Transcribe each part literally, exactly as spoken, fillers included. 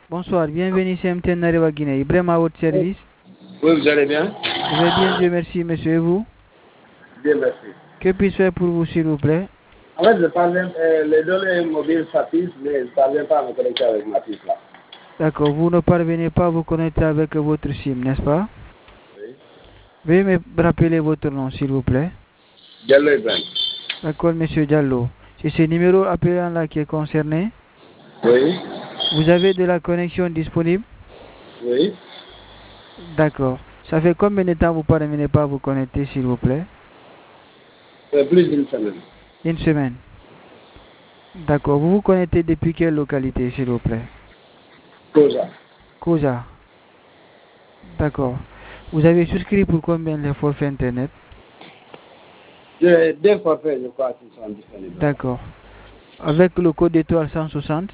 Bonsoir, bienvenue chez M T N Nareva Guinée. Ibrahim à votre service. Oui, vous allez bien? Je vais bien, Dieu merci, monsieur. Et vous? Bien, merci. Que puis-je faire pour vous, s'il vous plaît? En fait, je parviens, euh, les données mobiles s'affichent, mais je ne parviens pas à me connecter avec ma puce là. D'accord, vous ne parvenez pas à vous connecter avec votre SIM, n'est-ce pas? Oui. Veuillez me rappeler votre nom, s'il vous plaît. Diallo Ibrahim. D'accord, monsieur Diallo. C'est ce numéro appelant-là qui est concerné. Oui. Vous avez de la connexion disponible? Oui. D'accord. Ça fait combien de temps vous ne parvenez pas à vous connecter, s'il vous plaît? Euh, plus d'une semaine. Une semaine. D'accord. Vous vous connectez depuis quelle localité, s'il vous plaît? Cosa. Cosa. D'accord. Vous avez souscrit pour combien les forfaits Internet? J'ai deux forfaits, je crois, qui sont disponibles. D'accord. Avec le code étoile cent soixante?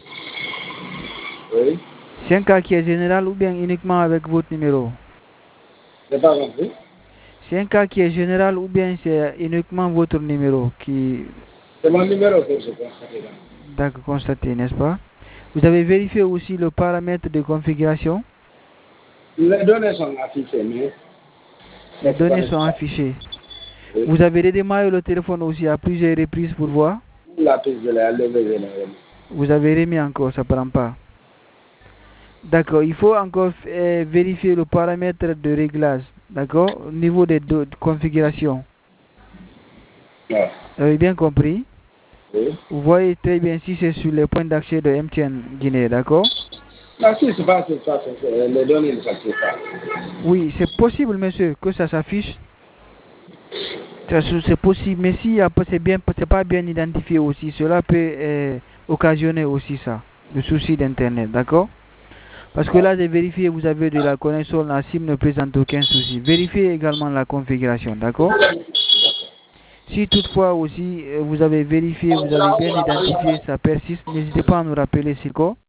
Oui. C'est un cas qui est général ou bien uniquement avec votre numéro? Je n'ai pas compris. C'est un cas qui est général ou bien c'est uniquement votre numéro qui... C'est mon numéro que je constate là. D'accord, constaté, n'est-ce pas? Vous avez vérifié aussi le paramètre de configuration? Les données sont affichées, mais... Les données sont affichées. Oui. Vous avez redémarré le téléphone aussi à plusieurs reprises pour voir? La puce, je l'ai enlevée, je l'ai remise. Vous avez remis encore, ça ne prend pas. D'accord, il faut encore euh, vérifier le paramètre de réglage, d'accord, au niveau des de, de configuration. Ouais. Vous avez bien compris? Oui. Vous voyez très bien si c'est sur les points d'accès de M T N Guinée, d'accord? Non, si c'est pas sur ça, c'est les données ne s'affichent pas. Oui, c'est possible, monsieur, que ça s'affiche. C'est possible, mais si c'est bien, c'est pas bien identifié aussi, cela peut euh, occasionner aussi ça, le souci d'Internet, d'accord? Parce que là, j'ai vérifié, vous avez de la connexion, la SIM ne présente aucun souci. Vérifiez également la configuration, d'accord? Si toutefois aussi, vous avez vérifié, vous avez bien identifié, ça persiste, n'hésitez pas à nous rappeler, Siko.